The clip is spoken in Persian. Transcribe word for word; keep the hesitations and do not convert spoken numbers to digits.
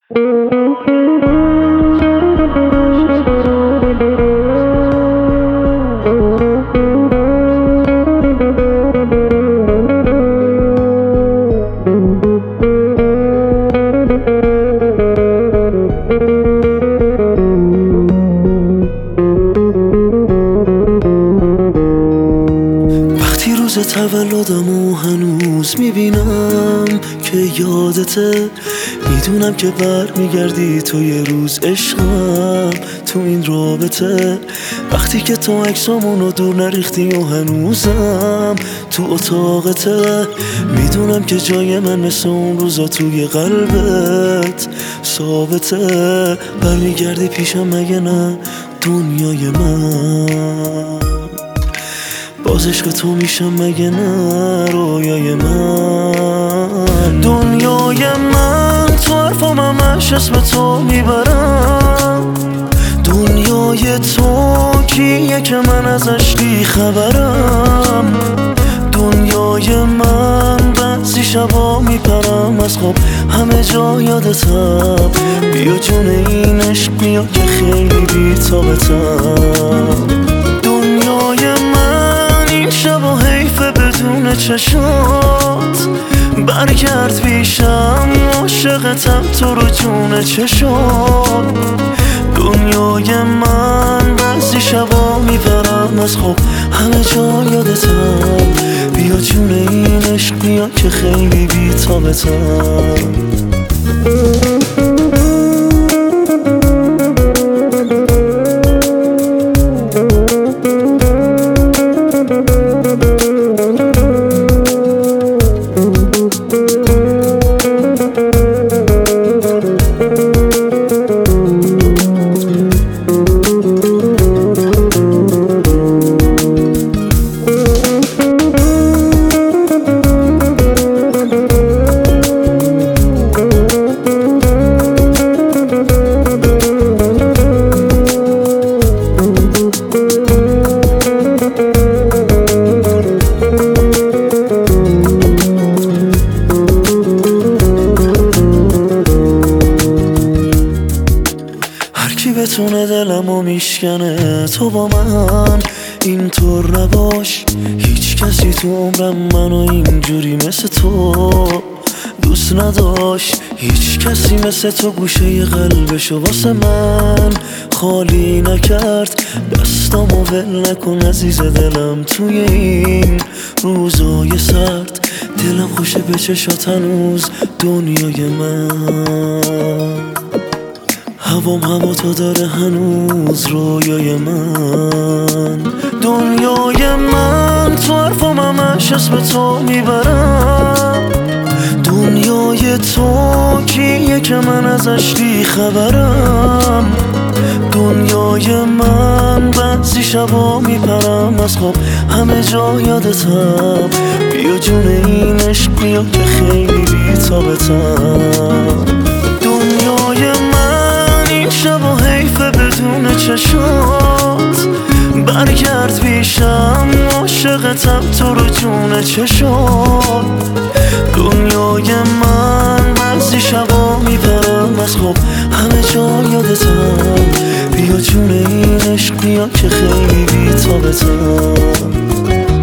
تولدمو هنوز میبینم که یادته، میدونم که بر میگردی تو یه روز عشقم تو این رابطه. وقتی که تو عکسامونو دور نریختی و هنوزم تو اتاقته، میدونم که جای من مثل اون روزا توی قلبت ثابته. برمیگردی پیشم مگه نه دنیای من؟ باز عشق تو میشم مگه نه رویای من؟ دنیای من تو حرفام همش اسم تو میبرم. دنیای تو کیه که من ازش بی خبرم؟ دنیای من بعضی شبا میپرم از خواب همه جا یادتم. بیا جون این عشق بیا که خیلی بی تابتم. دنیای من این شبا حیفه بدون چشات، برگرد پیشم عاشقتم تو رو جون چشات. دنیای من بعضی شبا میپرم از خواب همه جا یادتم. بیا جون این عشق بیا که خیلی بی تابتم. بتونه دلمو میشکنه تو با من اینطور نباش. هیچ کسی تو عمرم منو اینجوری مثل تو دوست نداشت. هیچ کسی مثل تو گوشه قلبشو واسه من خالی نکرد. دستامو ول نکن عزیز دلم توی این روزای سرد. دلم خوشه به چشات هنوز دنیای من. هوام هوا تو داره هنوز رویای من. دنیای من تو حرفام همش اسم تو میبرم. دنیای تو کیه که من ازش بی خبرم؟ دنیای من بعضی شبا میپرم از خواب همه جا یادتم. بیا جون این عشق بیا که خیلی بی تابتم. دنیای من این شبا حیفه بدون چشات، برگرد پیشم عاشقتم تو رو جون چشات. دنیای من بعضی شبا میپرم از خواب همه جا یادتم. بیا جون این عشق بیا که خیلی بی تابتم.